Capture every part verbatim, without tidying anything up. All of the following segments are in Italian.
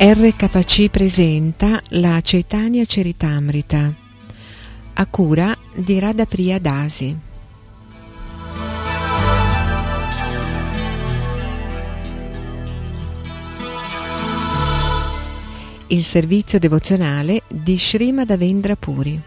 R K C presenta la Chaitanya Charitamrita a cura di Radhapriya Dasi. Il servizio devozionale di Sri Madhavendra Puri.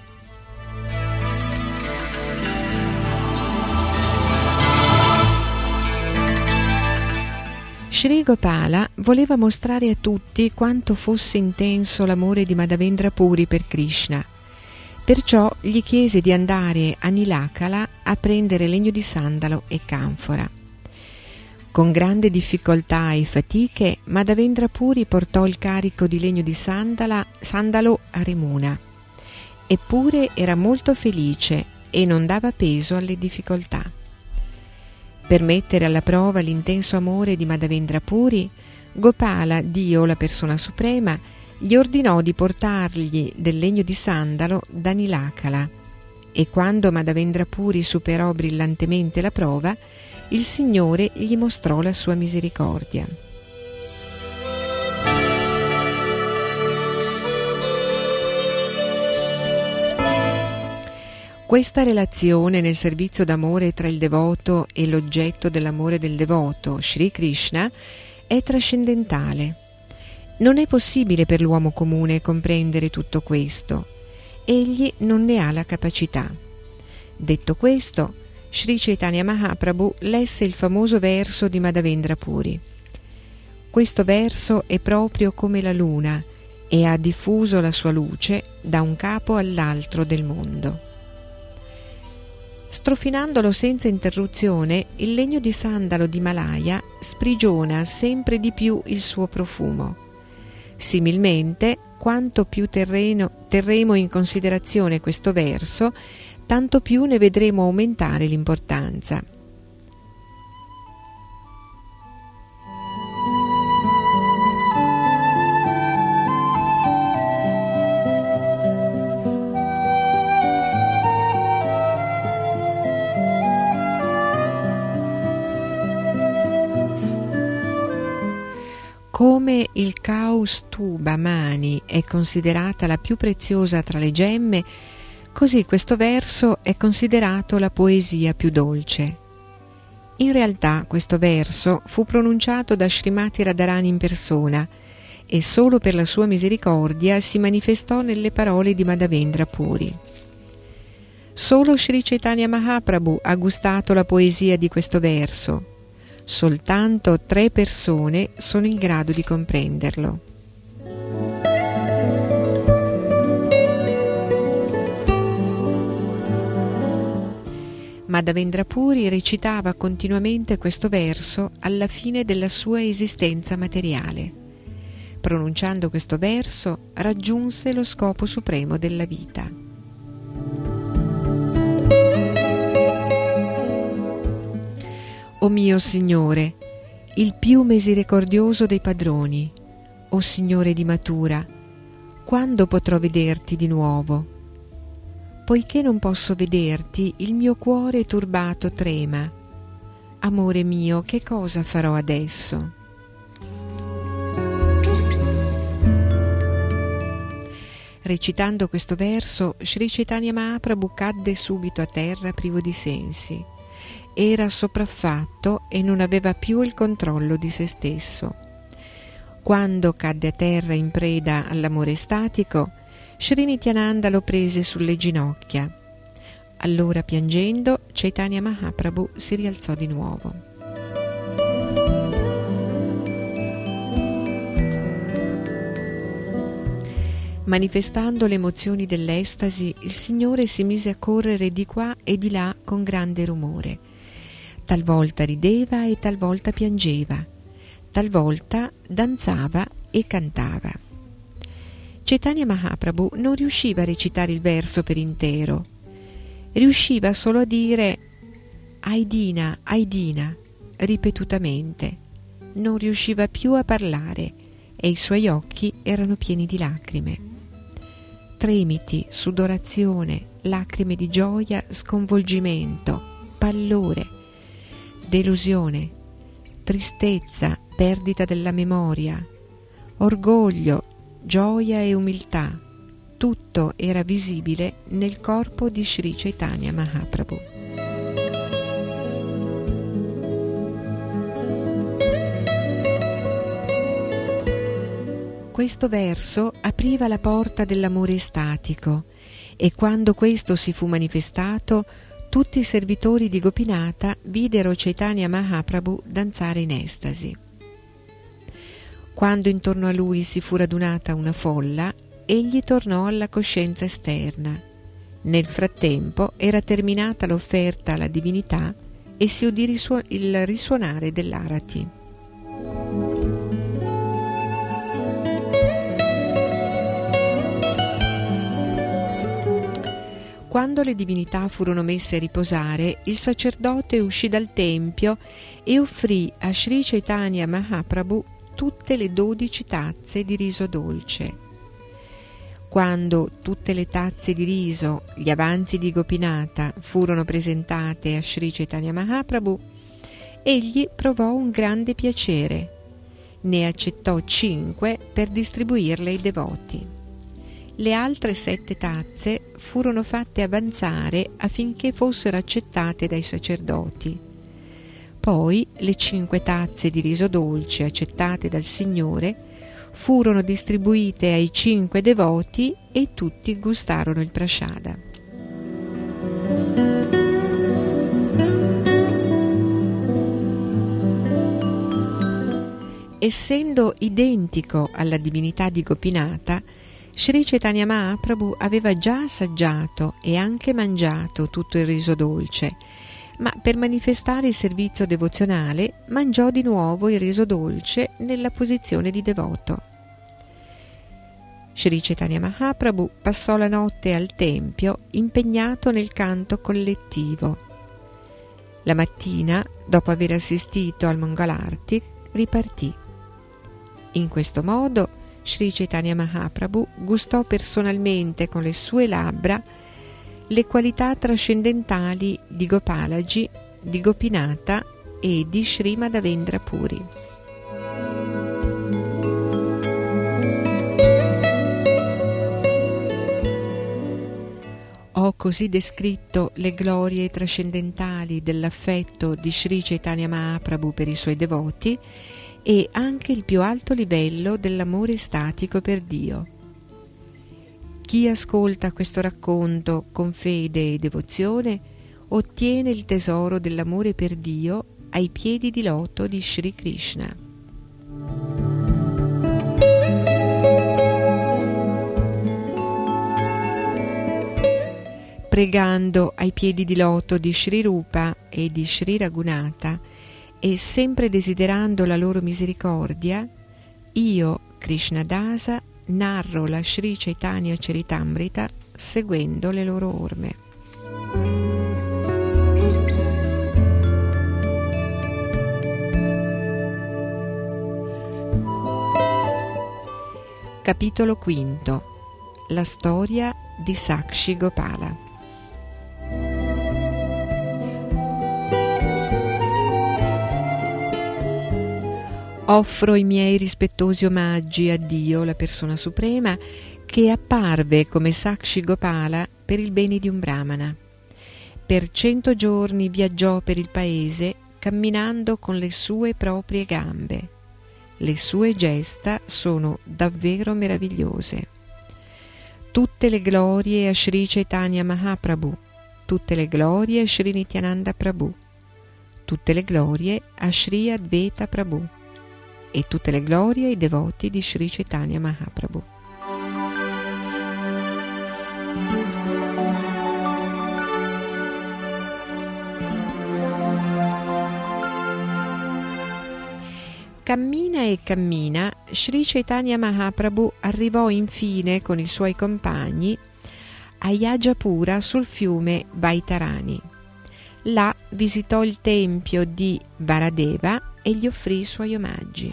Sri Gopala voleva mostrare a tutti quanto fosse intenso l'amore di Madhavendra Puri per Krishna. Perciò gli chiese di andare a Nilakala a prendere legno di sandalo e canfora. Con grande difficoltà e fatiche, Madhavendra Puri portò il carico di legno di sandala, sandalo a Remuna. Eppure era molto felice e non dava peso alle difficoltà. Per mettere alla prova l'intenso amore di Madhavendra Puri, Gopala, Dio, la persona suprema, gli ordinò di portargli del legno di sandalo da Nilakala, e quando Madhavendra Puri superò brillantemente la prova, il Signore gli mostrò la sua misericordia. Questa relazione nel servizio d'amore tra il devoto e l'oggetto dell'amore del devoto, Sri Krishna, è trascendentale. Non è possibile per l'uomo comune comprendere tutto questo. Egli non ne ha la capacità. Detto questo, Sri Chaitanya Mahaprabhu lesse il famoso verso di Madhavendra Puri. Questo verso è proprio come la luna e ha diffuso la sua luce da un capo all'altro del mondo. Strofinandolo senza interruzione, il legno di sandalo di Malaya sprigiona sempre di più il suo profumo. Similmente, quanto più terreno, terremo in considerazione questo verso, tanto più ne vedremo aumentare l'importanza. Come il Kaustuba Mani è considerata la più preziosa tra le gemme, così questo verso è considerato la poesia più dolce. In realtà questo verso fu pronunciato da Srimati Radharani in persona e solo per la sua misericordia si manifestò nelle parole di Madhavendra Puri. Solo Sri Chaitanya Mahaprabhu ha gustato la poesia di questo verso. Soltanto tre persone sono in grado di comprenderlo. Madhavendra Puri recitava continuamente questo verso alla fine della sua esistenza materiale. Pronunciando questo verso, raggiunse lo scopo supremo della vita. O mio Signore, il più misericordioso dei padroni, o Signore di Mathura, quando potrò vederti di nuovo? Poiché non posso vederti, il mio cuore turbato trema. Amore mio, che cosa farò adesso? Recitando questo verso, Sri Chaitanya Mahaprabhu cadde subito a terra privo di sensi. Era sopraffatto e non aveva più il controllo di se stesso. Quando cadde a terra in preda all'amore estatico, Sri Nityananda lo prese sulle ginocchia. Allora, piangendo, Chaitanya Mahaprabhu si rialzò di nuovo. Manifestando le emozioni dell'estasi, il Signore si mise a correre di qua e di là con grande rumore. Talvolta rideva e talvolta piangeva, talvolta danzava e cantava. Chaitanya Mahaprabhu non riusciva a recitare il verso per intero, riusciva solo a dire Aidina, Aidina ripetutamente, non riusciva più a parlare e i suoi occhi erano pieni di lacrime. Tremiti, sudorazione, lacrime di gioia, sconvolgimento, pallore, delusione, tristezza, perdita della memoria, Orgoglio, gioia e umiltà, tutto era visibile nel corpo di Sri Chaitanya Mahaprabhu. Questo verso apriva la porta dell'amore estatico e quando questo si fu manifestato, tutti i servitori di Gopinatha videro Chaitanya Mahaprabhu danzare in estasi. Quando intorno a lui si fu radunata una folla, egli tornò alla coscienza esterna. Nel frattempo era terminata l'offerta alla divinità e si udì risuo- il risuonare dell'arati. Quando le divinità furono messe a riposare, il sacerdote uscì dal tempio e offrì a Sri Chaitanya Mahaprabhu tutte le dodici tazze di riso dolce. Quando tutte le tazze di riso, gli avanzi di Gopinatha, furono presentate a Sri Chaitanya Mahaprabhu, egli provò un grande piacere. Ne accettò cinque per distribuirle ai devoti. Le altre sette tazze furono fatte avanzare affinché fossero accettate dai sacerdoti. Poi le cinque tazze di riso dolce accettate dal Signore furono distribuite ai cinque devoti e tutti gustarono il prasada. Essendo identico alla divinità di Gopinatha, Sri Chaitanya Mahaprabhu aveva già assaggiato e anche mangiato tutto il riso dolce, ma per manifestare il servizio devozionale mangiò di nuovo il riso dolce nella posizione di devoto. Sri Chaitanya Mahaprabhu passò la notte al tempio impegnato nel canto collettivo. La mattina, dopo aver assistito al Mangalarti, ripartì. In questo modo Sri Chaitanya Mahaprabhu gustò personalmente con le sue labbra le qualità trascendentali di Gopalaji, di Gopinatha e di Sri Madhavendra Puri. Ho così descritto le glorie trascendentali dell'affetto di Sri Chaitanya Mahaprabhu per i suoi devoti e anche il più alto livello dell'amore estatico per Dio. Chi ascolta questo racconto con fede e devozione ottiene il tesoro dell'amore per Dio ai piedi di loto di Sri Krishna. Pregando ai piedi di loto di Sri Rupa e di Sri Raghunatha e sempre desiderando la loro misericordia, io, Krishnadasa, narro la Sri Chaitanya Charitamrita seguendo le loro orme. Capitolo quinto. La storia di Sakshi Gopala. Offro i miei rispettosi omaggi a Dio, la persona suprema, che apparve come Sakshi Gopala per il bene di un brahmana. Per cento giorni viaggiò per il paese camminando con le sue proprie gambe. Le sue gesta sono davvero meravigliose. Tutte le glorie a Sri Chaitanya Mahaprabhu, tutte le glorie a Sri Nityananda Prabhu, tutte le glorie a Sri Advaita Prabhu e tutte le glorie ai devoti di Sri Chaitanya Mahaprabhu. Cammina e cammina, Sri Chaitanya Mahaprabhu arrivò infine con i suoi compagni a Yajapura sul fiume Vaitarani. Là visitò il tempio di Varadeva e gli offrì i suoi omaggi.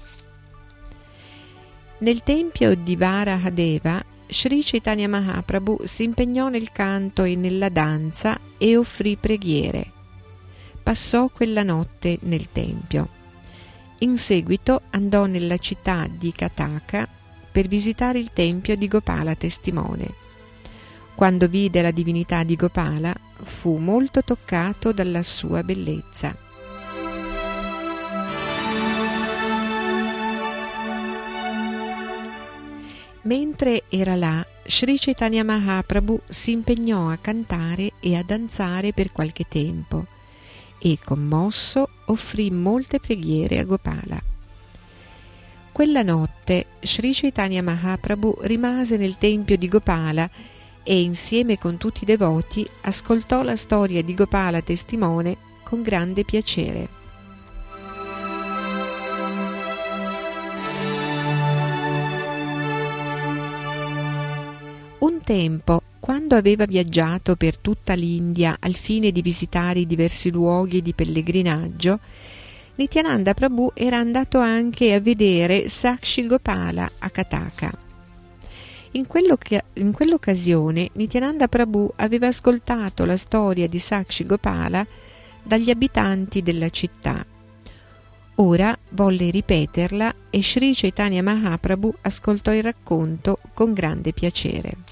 Nel tempio di Varahadeva, Sri Chaitanya Mahaprabhu si impegnò nel canto e nella danza e offrì preghiere. Passò quella notte nel tempio. In seguito andò nella città di Kataka per visitare il tempio di Gopala Testimone. Quando vide la divinità di Gopala, fu molto toccato dalla sua bellezza. Mentre era là, Sri Chaitanya Mahaprabhu si impegnò a cantare e a danzare per qualche tempo e, commosso, offrì molte preghiere a Gopala. Quella notte Sri Chaitanya Mahaprabhu rimase nel tempio di Gopala e, insieme con tutti i devoti, ascoltò la storia di Gopala Testimone con grande piacere. Un tempo, quando aveva viaggiato per tutta l'India al fine di visitare i diversi luoghi di pellegrinaggio, Nityananda Prabhu era andato anche a vedere Sakshi Gopala a Kataka. In, in quell'occasione Nityananda Prabhu aveva ascoltato la storia di Sakshi Gopala dagli abitanti della città. Ora volle ripeterla e Sri Chaitanya Mahaprabhu ascoltò il racconto con grande piacere.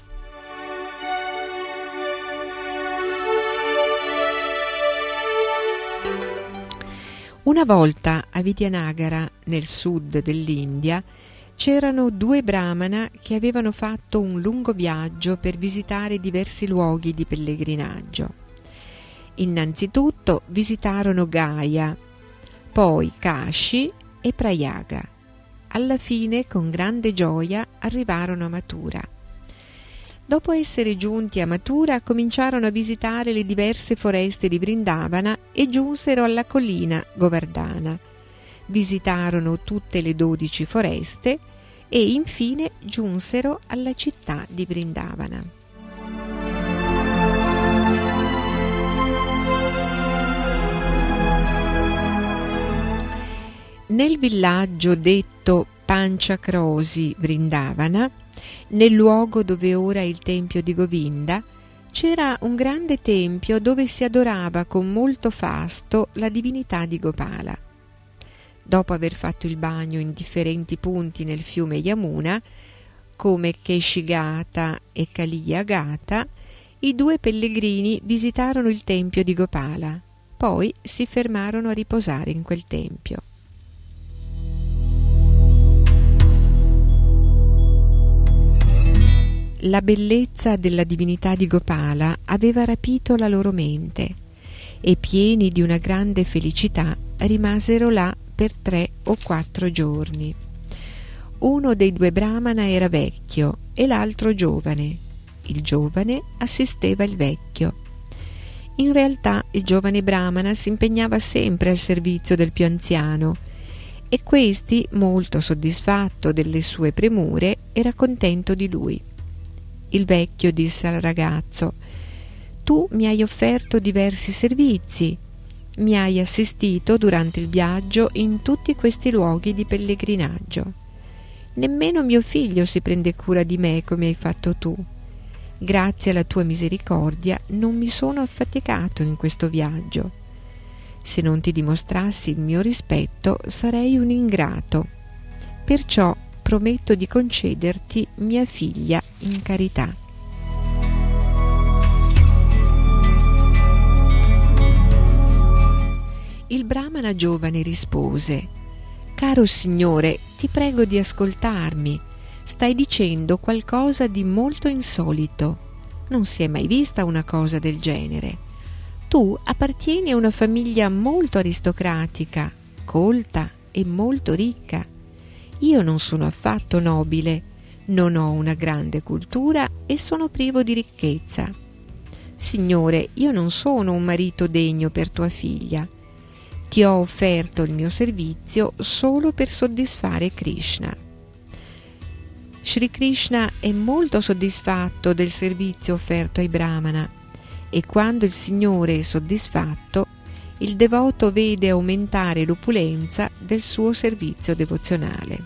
Una volta a Vidyanagara, nel sud dell'India, c'erano due brahmana che avevano fatto un lungo viaggio per visitare diversi luoghi di pellegrinaggio. Innanzitutto visitarono Gaya, poi Kashi e Prayaga. Alla fine, con grande gioia, arrivarono a Mathura. Dopo essere giunti a Mathura, cominciarono a visitare le diverse foreste di Vrindavana e giunsero alla collina Govardhana. Visitarono tutte le dodici foreste e infine giunsero alla città di Vrindavana. Nel villaggio detto Panchakrosi Vrindavana, nel luogo dove ora è il tempio di Govinda, c'era un grande tempio dove si adorava con molto fasto la divinità di Gopala. Dopo aver fatto il bagno in differenti punti nel fiume Yamuna, come Keshigata e Kaliyagata, i due pellegrini visitarono il tempio di Gopala, poi si fermarono a riposare in quel tempio. La bellezza della divinità di Gopala aveva rapito la loro mente e, pieni di una grande felicità, rimasero là per tre o quattro giorni. Uno dei due brahmana era vecchio e l'altro giovane. Il giovane assisteva il vecchio. In realtà il giovane brahmana si impegnava sempre al servizio del più anziano e questi, molto soddisfatto delle sue premure, era contento di lui. Il vecchio disse al ragazzo: «Tu mi hai offerto diversi servizi, mi hai assistito durante il viaggio in tutti questi luoghi di pellegrinaggio. Nemmeno mio figlio si prende cura di me come hai fatto tu. Grazie alla tua misericordia non mi sono affaticato in questo viaggio. Se non ti dimostrassi il mio rispetto sarei un ingrato. Perciò prometto di concederti mia figlia in carità». Il brahmana giovane rispose: «Caro signore, ti prego di ascoltarmi. Stai dicendo qualcosa di molto insolito. Non si è mai vista una cosa del genere. Tu appartieni a una famiglia molto aristocratica, colta e molto ricca. Io non sono affatto nobile, non ho una grande cultura e sono privo di ricchezza. Signore, io non sono un marito degno per tua figlia. Ti ho offerto il mio servizio solo per soddisfare Krishna». Shri Krishna è molto soddisfatto del servizio offerto ai brahmana e quando il Signore è soddisfatto, il devoto vede aumentare l'opulenza del suo servizio devozionale.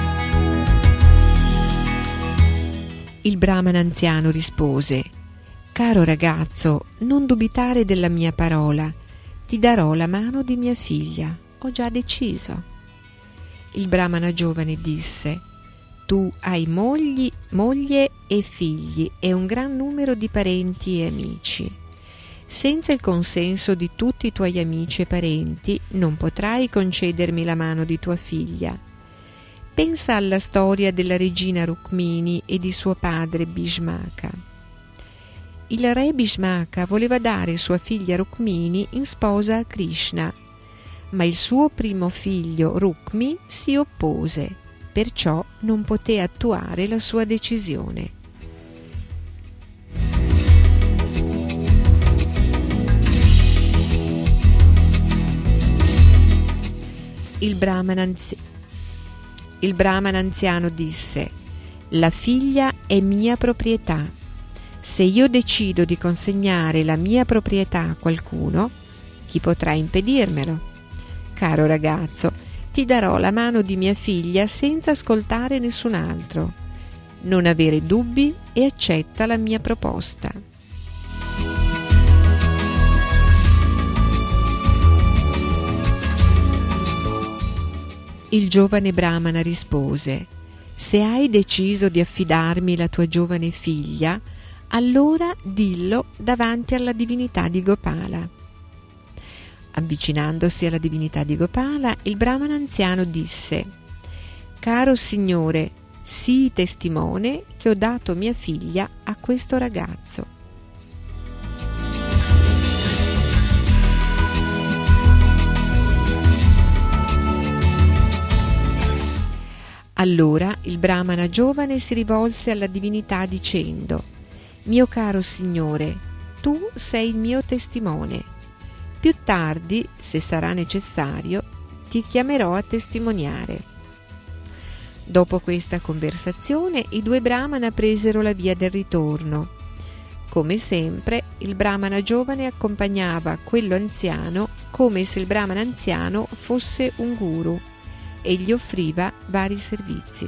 Il brahmana anziano rispose: Caro ragazzo, non dubitare della mia parola, ti darò la mano di mia figlia, ho già deciso. Il brahmana giovane disse: tu hai mogli, moglie e figli e un gran numero di parenti e amici. Senza il consenso di tutti i tuoi amici e parenti non potrai concedermi la mano di tua figlia. Pensa alla storia della regina Rukmini e di suo padre Bhishmaka. Il re Bhishmaka voleva dare sua figlia Rukmini in sposa a Krishna, ma il suo primo figlio Rukmi si oppose, perciò non poté attuare la sua decisione. Il brahmana, anzi- il brahmana anziano disse: la figlia è mia proprietà. Se io decido di consegnare la mia proprietà a qualcuno, chi potrà impedirmelo? Caro ragazzo, ti darò la mano di mia figlia senza ascoltare nessun altro. Non avere dubbi e accetta la mia proposta. Il giovane brahmana rispose: se hai deciso di affidarmi la tua giovane figlia, allora dillo davanti alla divinità di Gopala. Avvicinandosi alla divinità di Gopala, il brahmana anziano disse: caro signore, sii testimone che ho dato mia figlia a questo ragazzo. Allora il brahmana giovane si rivolse alla divinità dicendo: mio caro signore, tu sei il mio testimone. Più tardi, se sarà necessario, ti chiamerò a testimoniare. Dopo questa conversazione, i due brahmana presero la via del ritorno. Come sempre, il brahmana giovane accompagnava quello anziano come se il brahmana anziano fosse un guru e gli offriva vari servizi.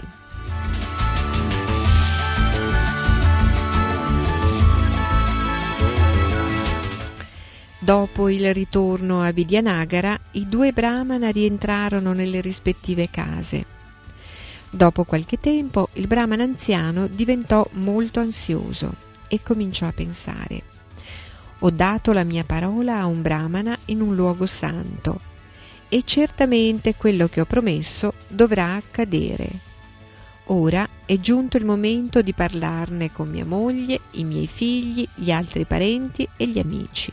Dopo il ritorno a Vidyanagara, i due brahmana rientrarono nelle rispettive case. Dopo qualche tempo, il brahmana anziano diventò molto ansioso e cominciò a pensare: ho dato la mia parola a un brahmana in un luogo santo e certamente quello che ho promesso dovrà accadere. Ora è giunto il momento di parlarne con mia moglie, i miei figli, gli altri parenti e gli amici.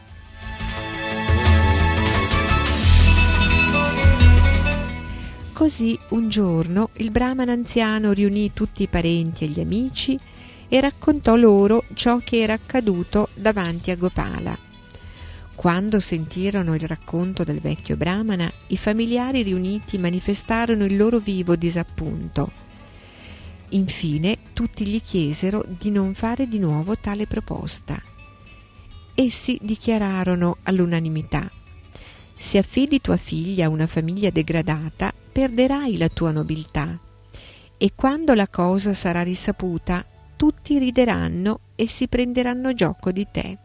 Così un giorno il brahmana anziano riunì tutti i parenti e gli amici e raccontò loro ciò che era accaduto davanti a Gopala. Quando sentirono il racconto del vecchio brahmana, i familiari riuniti manifestarono il loro vivo disappunto. Infine tutti gli chiesero di non fare di nuovo tale proposta. Essi dichiararono all'unanimità: se affidi tua figlia a una famiglia degradata, perderai la tua nobiltà, e quando la cosa sarà risaputa, tutti rideranno e si prenderanno gioco di te.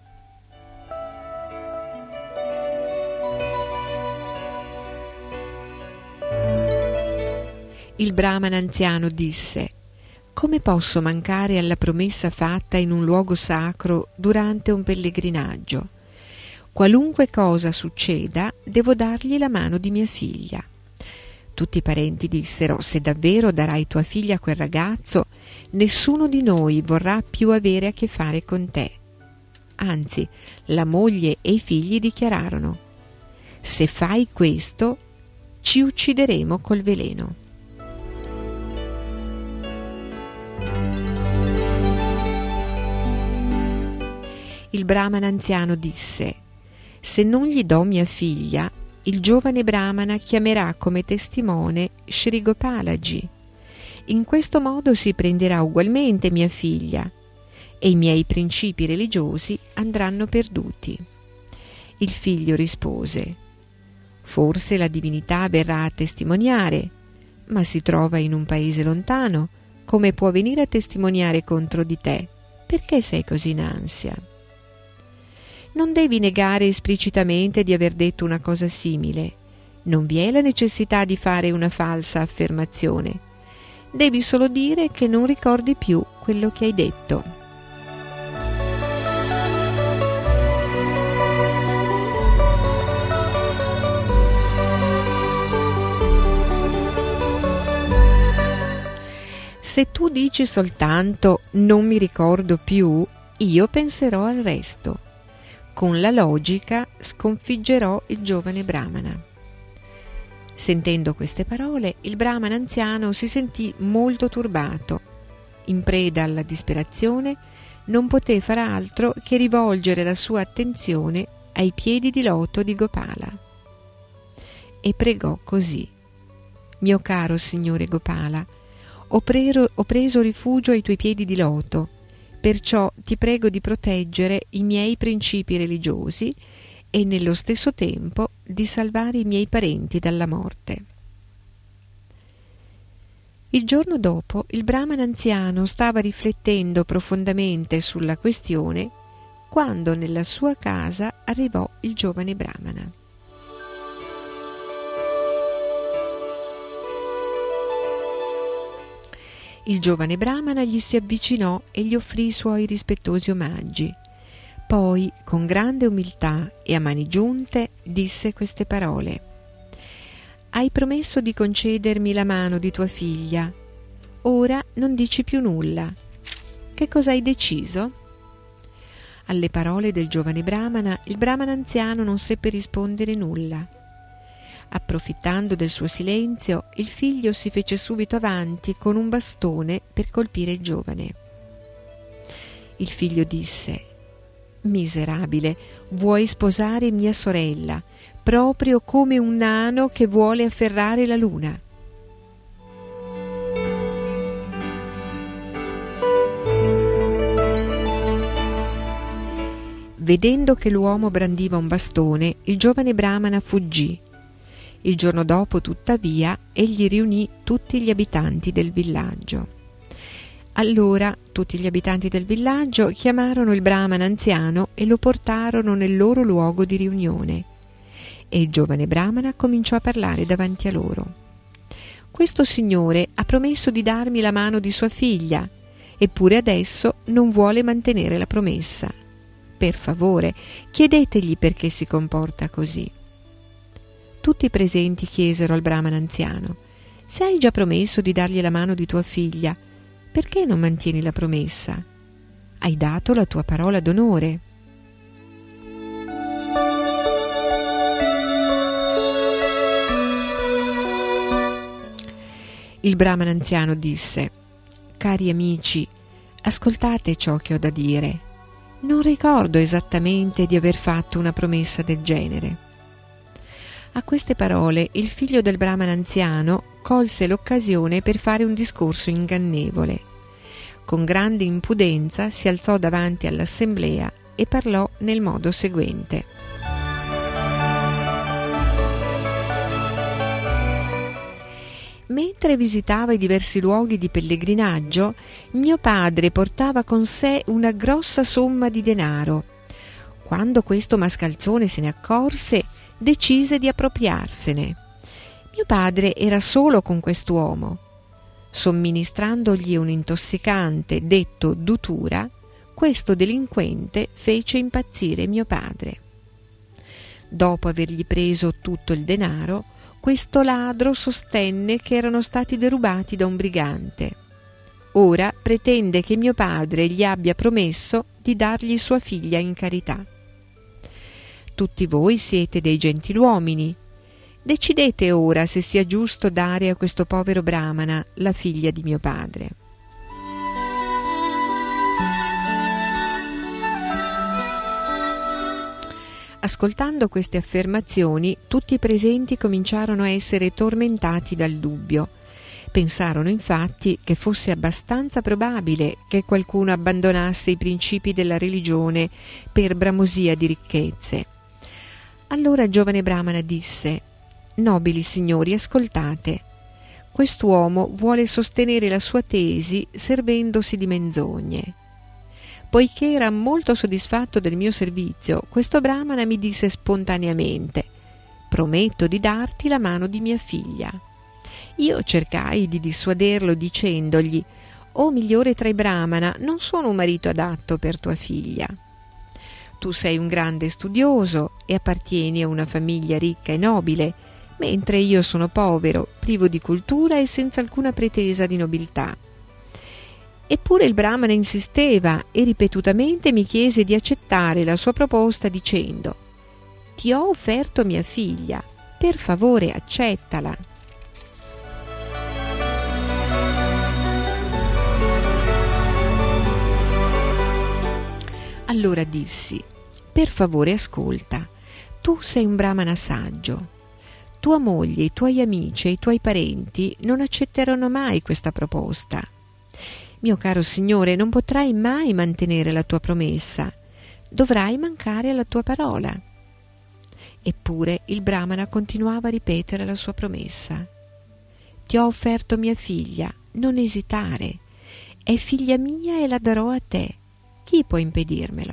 Il brahmana anziano disse: come posso mancare alla promessa fatta in un luogo sacro durante un pellegrinaggio? Qualunque cosa succeda, devo dargli la mano di mia figlia. Tutti i parenti dissero: se davvero darai tua figlia a quel ragazzo, nessuno di noi vorrà più avere a che fare con te. Anzi, la moglie e i figli dichiararono: se fai questo, ci uccideremo col veleno. Il brahmana anziano disse: se non gli do mia figlia, il giovane brahmana chiamerà come testimone Shri Gopalaji. In questo modo si prenderà ugualmente mia figlia e i miei principi religiosi andranno perduti. Il figlio rispose: forse la divinità verrà a testimoniare, ma si trova in un paese lontano, come può venire a testimoniare contro di te? perché sei così in ansia? Non devi negare esplicitamente di aver detto una cosa simile. Non vi è la necessità di fare una falsa affermazione. Devi solo dire che non ricordi più quello che hai detto. Se tu dici soltanto non mi ricordo più, io penserò al resto. Con la logica sconfiggerò il giovane Brahmana. Sentendo queste parole, il Brahmana anziano si sentì molto turbato. In preda alla disperazione, non poté far altro che rivolgere la sua attenzione ai piedi di loto di Gopala. E pregò così: mio caro signore Gopala, ho, prero, ho preso rifugio ai tuoi piedi di loto, perciò ti prego di proteggere i miei principi religiosi e nello stesso tempo di salvare i miei parenti dalla morte. Il giorno dopo il Brahmana anziano stava riflettendo profondamente sulla questione quando nella sua casa arrivò il giovane Brahmana. Il giovane Brahmana gli si avvicinò e gli offrì i suoi rispettosi omaggi. Poi, con grande umiltà e a mani giunte, disse queste parole: hai promesso di concedermi la mano di tua figlia. Ora non dici più nulla. Che cosa hai deciso? Alle parole del giovane Brahmana, il Brahmana anziano non seppe rispondere nulla. Approfittando del suo silenzio, il figlio si fece subito avanti con un bastone per colpire il giovane. Il figlio disse: miserabile, vuoi sposare mia sorella, proprio come un nano che vuole afferrare la luna. Vedendo che l'uomo brandiva un bastone, il giovane Brahmana fuggì. Il giorno dopo, tuttavia, egli riunì tutti gli abitanti del villaggio. Allora tutti gli abitanti del villaggio chiamarono il Brahmana anziano e lo portarono nel loro luogo di riunione. E il giovane Brahmana cominciò a parlare davanti a loro. Questo signore ha promesso di darmi la mano di sua figlia, eppure adesso non vuole mantenere la promessa. Per favore, chiedetegli perché si comporta così. Tutti i presenti chiesero al Brahmana anziano: se hai già promesso di dargli la mano di tua figlia, perché non mantieni la promessa? Hai dato la tua parola d'onore. Il Brahmana anziano disse: cari amici, ascoltate ciò che ho da dire. Non ricordo esattamente di aver fatto una promessa del genere. A queste parole il figlio del Brahmana anziano colse l'occasione per fare un discorso ingannevole. Con grande impudenza si alzò davanti all'assemblea e parlò nel modo seguente: mentre visitava i diversi luoghi di pellegrinaggio, mio padre portava con sé una grossa somma di denaro. Quando questo mascalzone se ne accorse, decise di appropriarsene. Mio padre era solo con quest'uomo. Somministrandogli un intossicante detto dutura, questo delinquente fece impazzire mio padre. Dopo avergli preso tutto il denaro, questo ladro sostenne che erano stati derubati da un brigante. Ora pretende che mio padre gli abbia promesso di dargli sua figlia in carità. Tutti voi siete dei gentiluomini. Decidete ora se sia giusto dare a questo povero Brahmana la figlia di mio padre. Ascoltando queste affermazioni, tutti i presenti cominciarono a essere tormentati dal dubbio. Pensarono infatti che fosse abbastanza probabile che qualcuno abbandonasse i principi della religione per bramosia di ricchezze. Allora il giovane Brahmana disse: nobili signori, ascoltate. Quest'uomo vuole sostenere la sua tesi servendosi di menzogne. Poiché era molto soddisfatto del mio servizio, questo brahmana mi disse spontaneamente: prometto di darti la mano di mia figlia. Io cercai di dissuaderlo dicendogli: o migliore tra i brahmana, non sono un marito adatto per tua figlia. Tu sei un grande studioso e appartieni a una famiglia ricca e nobile, mentre io sono povero, privo di cultura e senza alcuna pretesa di nobiltà. Eppure il brahmana insisteva e ripetutamente mi chiese di accettare la sua proposta dicendo: ti ho offerto mia figlia, per favore accettala. Allora dissi: per favore ascolta, tu sei un brahmana saggio. Tua moglie, i tuoi amici e i tuoi parenti non accetteranno mai questa proposta. Mio caro signore, non potrai mai mantenere la tua promessa, dovrai mancare alla tua parola. Eppure il brahmana continuava a ripetere la sua promessa. Ti ho offerto mia figlia, non esitare. È figlia mia e la darò a te. Chi può impedirmelo?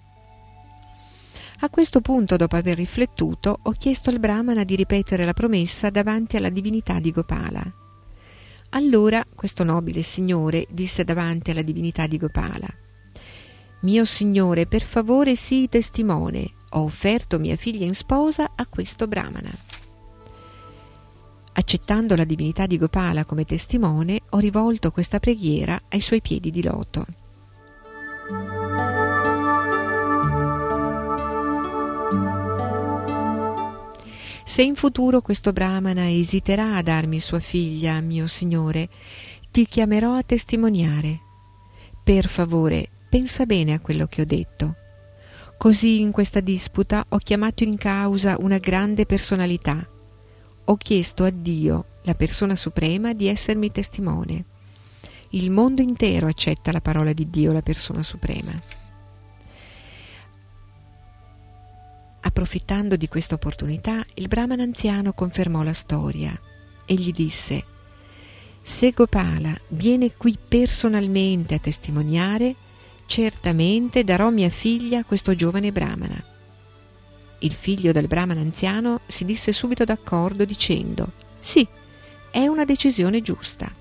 A questo punto, dopo aver riflettuto, ho chiesto al brahmana di ripetere la promessa davanti alla divinità di Gopala. Allora questo nobile signore disse davanti alla divinità di Gopala: mio signore, per favore sii testimone, ho offerto mia figlia in sposa a questo brahmana. Accettando la divinità di Gopala come testimone, ho rivolto questa preghiera ai suoi piedi di loto. Se in futuro questo brahmana esiterà a darmi sua figlia, mio signore, ti chiamerò a testimoniare. Per favore, pensa bene a quello che ho detto. Così in questa disputa ho chiamato in causa una grande personalità. Ho chiesto a Dio, la persona suprema, di essermi testimone. Il mondo intero accetta la parola di Dio, la persona suprema. Approfittando di questa opportunità, il brahmana anziano confermò la storia e gli disse: se Gopala viene qui personalmente a testimoniare, certamente darò mia figlia a questo giovane brahmana. Il figlio del brahmana anziano si disse subito d'accordo dicendo: sì, è una decisione giusta.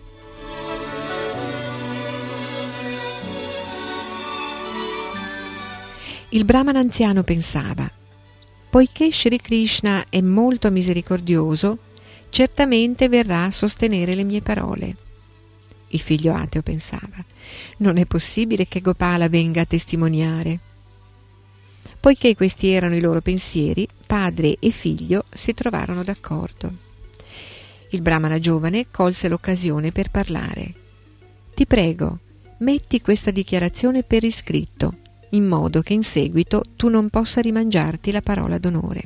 Il brahmana anziano pensava: poiché Shri Krishna è molto misericordioso, certamente verrà a sostenere le mie parole. Il figlio ateo pensava: non è possibile che Gopala venga a testimoniare. Poiché questi erano i loro pensieri, padre e figlio si trovarono d'accordo. Il brahmana giovane colse l'occasione per parlare. Ti prego, metti questa dichiarazione per iscritto, in modo che in seguito tu non possa rimangiarti la parola d'onore.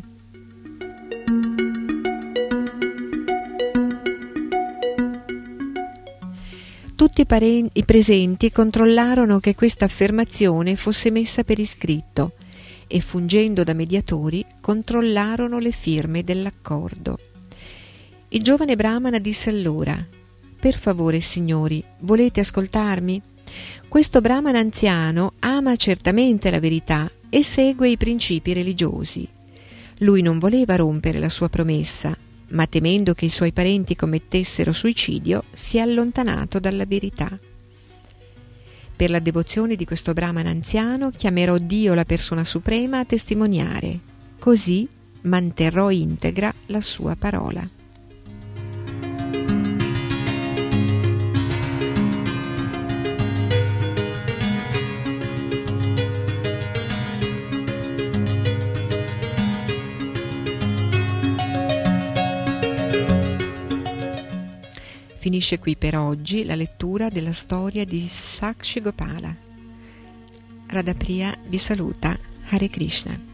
Tutti i, paren- i presenti controllarono che questa affermazione fosse messa per iscritto e, fungendo da mediatori, controllarono le firme dell'accordo. Il giovane brahmana disse allora: per favore, signori, volete ascoltarmi? Questo brahmana anziano ama certamente la verità e segue i principi religiosi. Lui non voleva rompere la sua promessa, ma temendo che i suoi parenti commettessero suicidio, si è allontanato dalla verità. Per la devozione di questo brahmana anziano chiamerò Dio, la persona suprema, a testimoniare. Così manterrò integra la sua parola. Finisce qui per oggi la lettura della storia di Sakshi Gopala. Radhapriya vi saluta. Hare Krishna.